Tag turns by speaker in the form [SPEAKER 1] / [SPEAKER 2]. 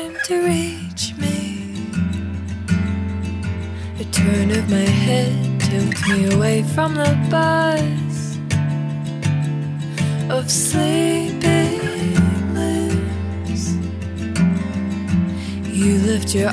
[SPEAKER 1] time to reach me. A turn of my head tilts me away from the buzz of sleeping lips. You lift your